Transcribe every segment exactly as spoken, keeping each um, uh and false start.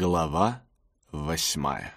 Глава восьмая.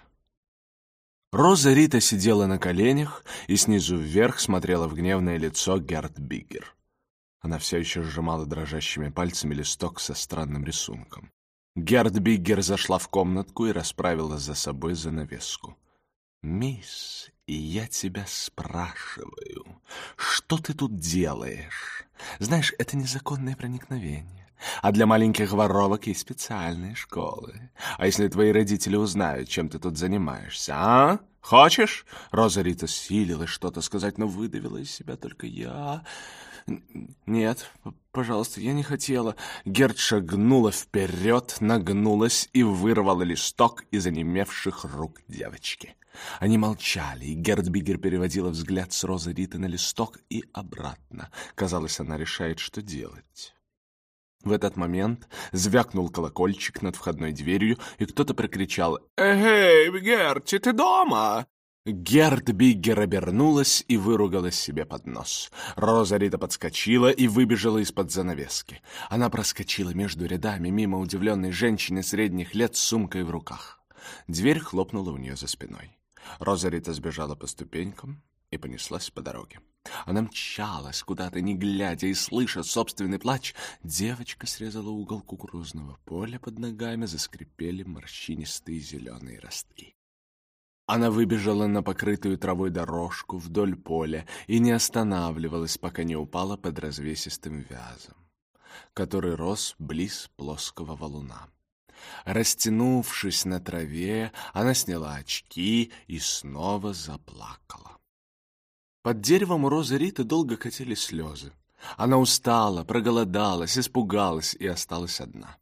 Роза Рита сидела на коленях и снизу вверх смотрела в гневное лицо Герт Биггер. Она все еще сжимала дрожащими пальцами листок со странным рисунком. Герт Биггер зашла в комнатку и расправила за собой занавеску. «Мисс, и я тебя спрашиваю, что ты тут делаешь? Знаешь, это незаконное проникновение. А для маленьких воровок есть специальные школы. А если твои родители узнают, чем ты тут занимаешься, а? Хочешь?» Роза Рита силилась что-то сказать, но выдавила из себя только «я». «Нет, пожалуйста, я не хотела». Герт шагнула вперед, нагнулась и вырвала листок из онемевших рук девочки. Они молчали, и Герт Биггер переводила взгляд с Розы Риты на листок и обратно. Казалось, она решает, что делать. В этот момент звякнул колокольчик над входной дверью, и кто-то прокричал: «Эй, Герти, ты дома?» Герт Биггер обернулась и выругалась себе под нос. Роза Рита подскочила и выбежала из-под занавески. Она проскочила между рядами мимо удивленной женщины средних лет с сумкой в руках. Дверь хлопнула у нее за спиной. Роза Рита сбежала по ступенькам и понеслась по дороге. Она мчалась куда-то, не глядя, и, слыша собственный плач, девочка срезала угол кукурузного поля, под ногами заскрипели морщинистые зеленые ростки. Она выбежала на покрытую травой дорожку вдоль поля и не останавливалась, пока не упала под развесистым вязом, который рос близ плоского валуна. Растянувшись на траве, она сняла очки и снова заплакала. Под деревом у Розы Риты долго катились слезы. Она устала, проголодалась, испугалась и осталась одна.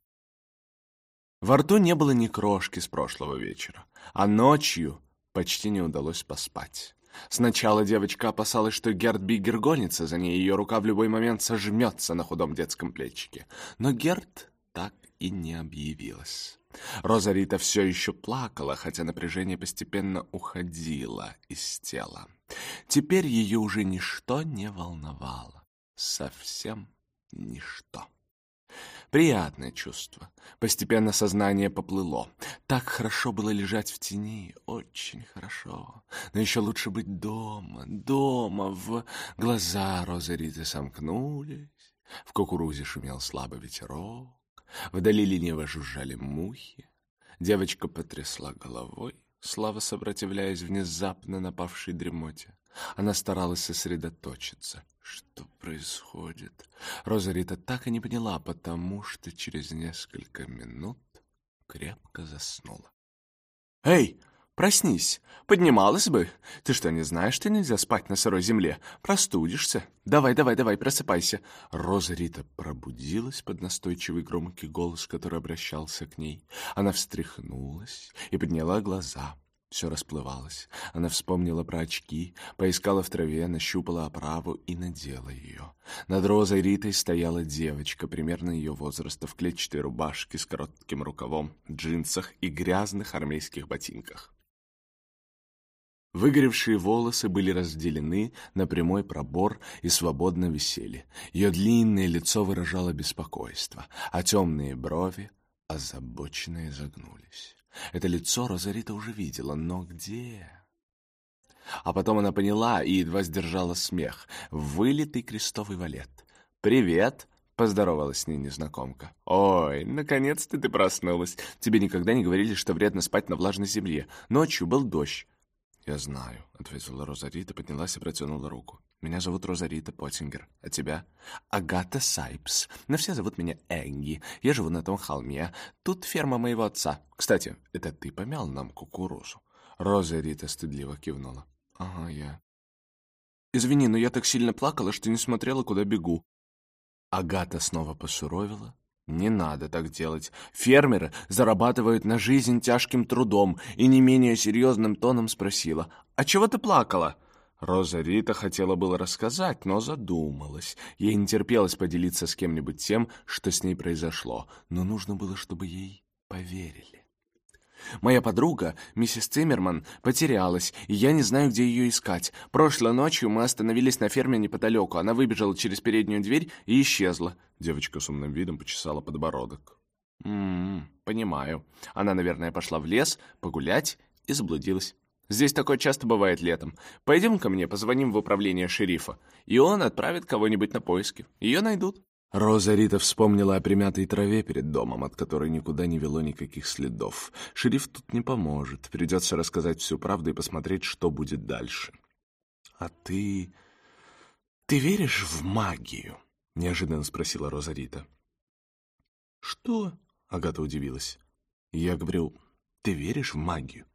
Во рту не было ни крошки с прошлого вечера, а ночью почти не удалось поспать. Сначала девочка опасалась, что Герт Биггер гонится за ней, ее рука в любой момент сожмется на худом детском плечике. Но Герт так и не объявилась. Роза Рита все еще плакала, хотя напряжение постепенно уходило из тела. Теперь ее уже ничто не волновало. Совсем ничто. Приятное чувство. Постепенно сознание поплыло. Так хорошо было лежать в тени, очень хорошо. Но еще лучше быть дома, дома. В глаза Розы Риты сомкнулись. В кукурузе шумел слабый ветерок. Вдали лениво жужжали мухи. Девочка потрясла головой, слабо сопротивляясь внезапно напавшей дремоте. Она старалась сосредоточиться. Что происходит? Роза Рита так и не поняла, потому что через несколько минут крепко заснула. «Эй, проснись! Поднималась бы! Ты что, не знаешь, что нельзя спать на сырой земле? Простудишься! Давай, давай, давай, просыпайся!» Роза Рита пробудилась под настойчивый громкий голос, который обращался к ней. Она встряхнулась и подняла глаза. Все расплывалось. Она вспомнила про очки, поискала в траве, нащупала оправу и надела ее. Над Розой Ритой стояла девочка, примерно ее возраста, в клетчатой рубашке с коротким рукавом, джинсах и грязных армейских ботинках. Выгоревшие волосы были разделены на прямой пробор и свободно висели. Ее длинное лицо выражало беспокойство, а темные брови озабоченно изогнулись. Это лицо Роза Рита уже видела, но где? А потом она поняла и едва сдержала смех. Вылитый крестовый валет. «Привет!» — поздоровалась с ней незнакомка. «Ой, наконец-то ты проснулась. Тебе никогда не говорили, что вредно спать на влажной земле. Ночью был дождь». «Я знаю», — ответила Роза Рита, поднялась и протянула руку. «Меня зовут Роза Рита Поттингер. А тебя?» «Агата Сайпс. Но все зовут меня Энги. Я живу на том холме. Тут ферма моего отца. Кстати, это ты помял нам кукурузу?» Роза Рита стыдливо кивнула. «Ага, я». «Извини, но я так сильно плакала, что не смотрела, куда бегу». Агата снова посуровила. «Не надо так делать. Фермеры зарабатывают на жизнь тяжким трудом», и не менее серьезным тоном спросила: «А чего ты плакала?» Роза Рита хотела было рассказать, но задумалась. Ей не терпелось поделиться с кем-нибудь тем, что с ней произошло, но нужно было, чтобы ей поверили. «Моя подруга, миссис Циммерман, потерялась, и я не знаю, где ее искать. Прошлой ночью мы остановились на ферме неподалеку. Она выбежала через переднюю дверь и исчезла». Девочка с умным видом почесала подбородок. М-м, понимаю. Она, наверное, пошла в лес погулять и заблудилась. Здесь такое часто бывает летом. Пойдем ко мне, позвоним в управление шерифа, и он отправит кого-нибудь на поиски. Ее найдут». Роза Рита вспомнила о примятой траве перед домом, от которой никуда не вело никаких следов. Шериф тут не поможет. Придется рассказать всю правду и посмотреть, что будет дальше. «А ты... ты веришь в магию?» — неожиданно спросила Роза Рита. «Что?» — Агата удивилась. «Я говорю, ты веришь в магию?»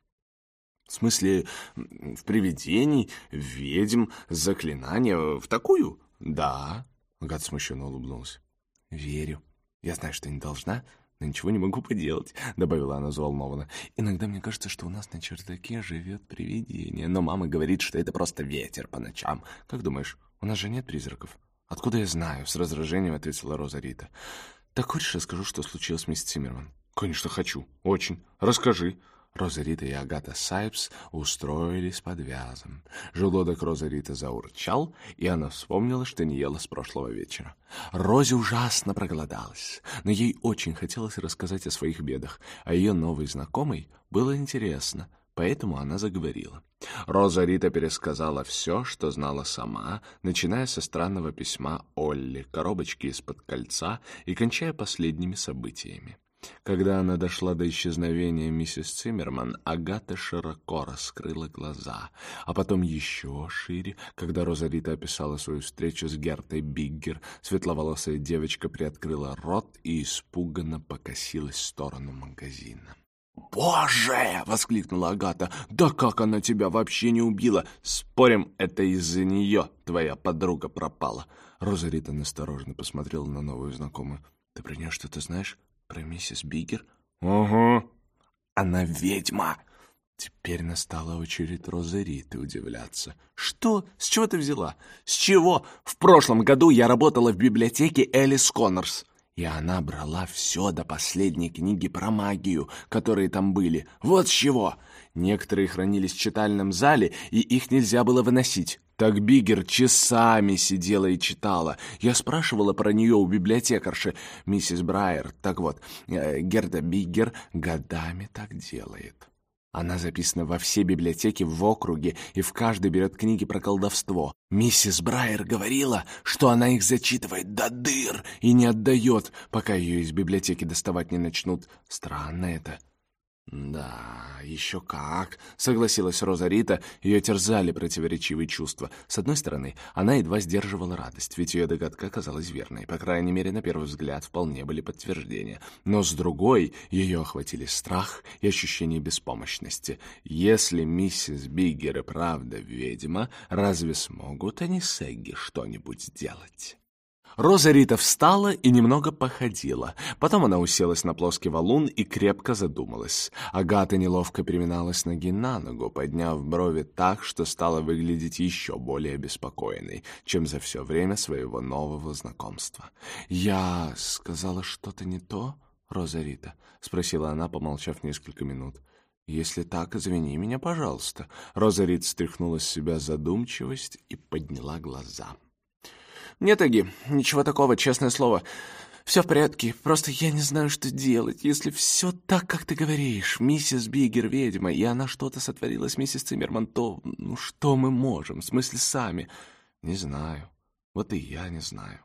«В смысле, в привидений, в ведьм, заклинания, в такую?» «Да», — Агата смущенно улыбнулась. «Верю. Я знаю, что не должна, но ничего не могу поделать», — добавила она взволнованно. «Иногда мне кажется, что у нас на чердаке живет привидение, но мама говорит, что это просто ветер по ночам. Как думаешь, у нас же нет призраков?» «Откуда я знаю?» — с раздражением ответила Роза Рита. «Так хочешь, расскажу, что случилось с мисс Циммерман?» «Конечно, хочу. Очень. Расскажи». Роза Рита и Агата Сайпс устроились под вязом. Желудок Розы Риты заурчал, и она вспомнила, что не ела с прошлого вечера. Розе ужасно проголодалась, но ей очень хотелось рассказать о своих бедах, а ее новой знакомой было интересно, поэтому она заговорила. Роза Рита пересказала все, что знала сама, начиная со странного письма Олли, коробочки из-под кольца и кончая последними событиями. Когда она дошла до исчезновения миссис Циммерман, Агата широко раскрыла глаза, а потом еще шире, когда Роза Рита описала свою встречу с Гертой Биггер, светловолосая девочка приоткрыла рот и испуганно покосилась в сторону магазина. «Боже!» — воскликнула Агата. «Да как она тебя вообще не убила? Спорим, это из-за нее твоя подруга пропала». Роза Рита настороженно посмотрела на новую знакомую. «Ты про нее что-то знаешь? Про миссис Биггер?» «Угу. Она ведьма!» Теперь настала очередь Розы Риты удивляться. «Что? С чего ты взяла?» «С чего? В прошлом году я работала в библиотеке Элис Коннорс, и она брала все до последней книги про магию, которые там были. Вот с чего! Некоторые хранились в читальном зале, и их нельзя было выносить. Так Биггер часами сидела и читала. Я спрашивала про нее у библиотекарши, миссис Брайер. Так вот, э, Герда Биггер годами так делает. Она записана во все библиотеки в округе и в каждой берет книги про колдовство. Миссис Брайер говорила, что она их зачитывает до дыр и не отдает, пока ее из библиотеки доставать не начнут. Странно это». «Да, еще как», — согласилась Роза Рита. Ее терзали противоречивые чувства. С одной стороны, она едва сдерживала радость, ведь ее догадка оказалась верной. По крайней мере, на первый взгляд вполне были подтверждения. Но с другой, ее охватили страх и ощущение беспомощности. Если миссис Биггер и правда ведьма, разве смогут они с Эгги что-нибудь сделать? Роза Рита встала и немного походила. Потом она уселась на плоский валун и крепко задумалась. Агата неловко переминалась ноги на ногу, подняв брови так, что стала выглядеть еще более беспокойной, чем за все время своего нового знакомства. «Я сказала что-то не то, Роза Рита?» — спросила она, помолчав несколько минут. «Если так, извини меня, пожалуйста». Роза Рита стряхнула с себя задумчивость и подняла глаза. «Нет, Эгги, ничего такого, честное слово. Все в порядке, просто я не знаю, что делать. Если все так, как ты говоришь, миссис Биггер ведьма, и она что-то сотворила с миссис Циммерман, то ну что мы можем? В смысле, сами?» «Не знаю. Вот и я не знаю».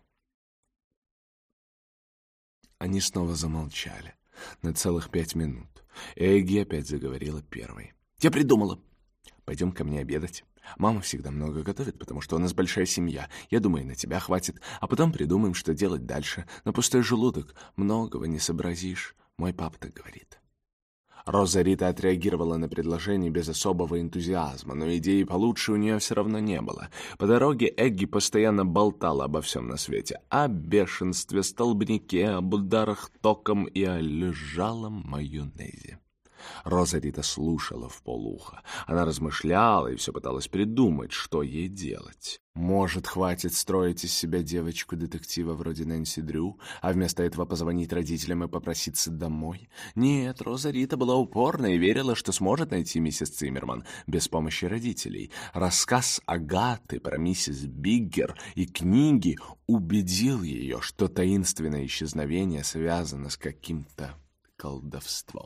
Они снова замолчали на целых пять минут. Эгги опять заговорила первой. «Я придумала. Пойдем ко мне обедать. Мама всегда много готовит, потому что у нас большая семья. Я думаю, на тебя хватит. А потом придумаем, что делать дальше. На пустой желудок многого не сообразишь. Мой папа так говорит». Роза Рита отреагировала на предложение без особого энтузиазма, но идеи получше у нее все равно не было. По дороге Эгги постоянно болтала обо всем на свете. О бешенстве, столбняке, об ударах током и о лежалом майонезе. Роза Рита слушала вполуха. Она размышляла и все пыталась придумать, что ей делать. Может, хватит строить из себя девочку-детектива вроде Нэнси Дрю, а вместо этого позвонить родителям и попроситься домой? Нет, Роза Рита была упорна и верила, что сможет найти миссис Циммерман без помощи родителей. Рассказ Агаты про миссис Биггер и книги убедил ее, что таинственное исчезновение связано с каким-то колдовством.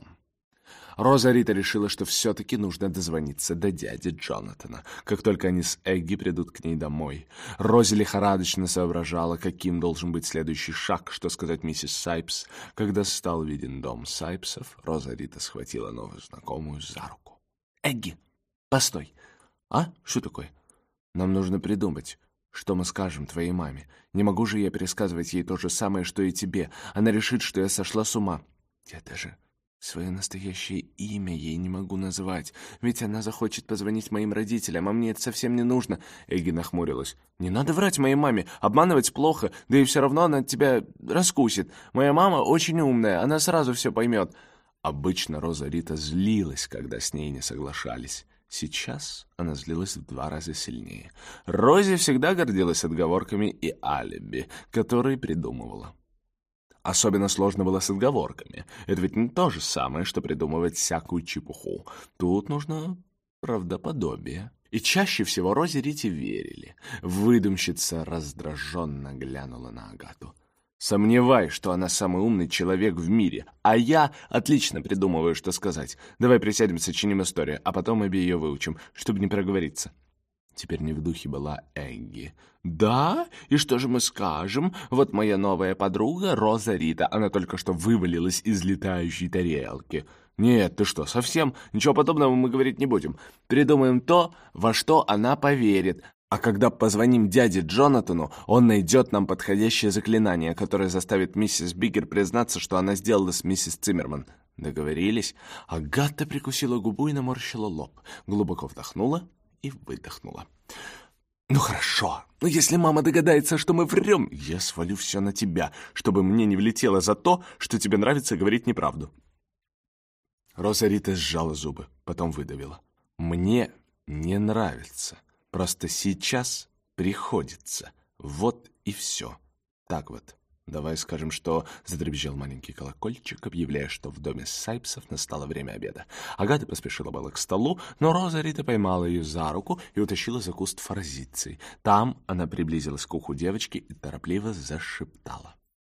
Роза Рита решила, что все-таки нужно дозвониться до дяди Джонатана, как только они с Эгги придут к ней домой. Рози лихорадочно соображала, каким должен быть следующий шаг, что сказать миссис Сайпс. Когда стал виден дом Сайпсов, Роза Рита схватила новую знакомую за руку. «Эгги, постой!» «А? Что такое?» «Нам нужно придумать, что мы скажем твоей маме. Не могу же я пересказывать ей то же самое, что и тебе. Она решит, что я сошла с ума. Я даже свое настоящее имя ей не могу назвать, ведь она захочет позвонить моим родителям, а мне это совсем не нужно». Эгги нахмурилась. «Не надо врать моей маме, обманывать плохо, да и все равно она тебя раскусит. Моя мама очень умная, она сразу все поймет». Обычно Роза Рита злилась, когда с ней не соглашались. Сейчас она злилась в два раза сильнее. Рози всегда гордилась отговорками и алиби, которые придумывала. Особенно сложно было с отговорками. Это ведь не то же самое, что придумывать всякую чепуху. Тут нужно правдоподобие. И чаще всего Розе Рите верили. Выдумщица раздраженно глянула на Агату. «Сомневаюсь, что она самый умный человек в мире, а я отлично придумываю, что сказать. Давай присядем, сочиним историю, а потом обе ее выучим, чтобы не проговориться». Теперь не в духе была Эгги. «Да? И что же мы скажем? Вот моя новая подруга Роза Рита. Она только что вывалилась из летающей тарелки». «Нет, ты что, совсем? Ничего подобного мы говорить не будем. Придумаем то, во что она поверит. А когда позвоним дяде Джонатану, он найдет нам подходящее заклинание, которое заставит миссис Биггер признаться, что она сделала с миссис Циммерман». Договорились? Агата прикусила губу и наморщила лоб. Глубоко вдохнула и выдохнула. «Ну хорошо, но если мама догадается, что мы врем, я свалю все на тебя, чтобы мне не влетело за то, что тебе нравится говорить неправду». Роза Рита сжала зубы, потом выдавила. «Мне не нравится, просто сейчас приходится. Вот и все. Так вот». «Давай скажем, что...» — задребезжал маленький колокольчик, объявляя, что в доме Сайпсов настало время обеда. Агата поспешила было к столу, но Роза Рита поймала ее за руку и утащила за куст форзиции. Там она приблизилась к уху девочки и торопливо зашептала.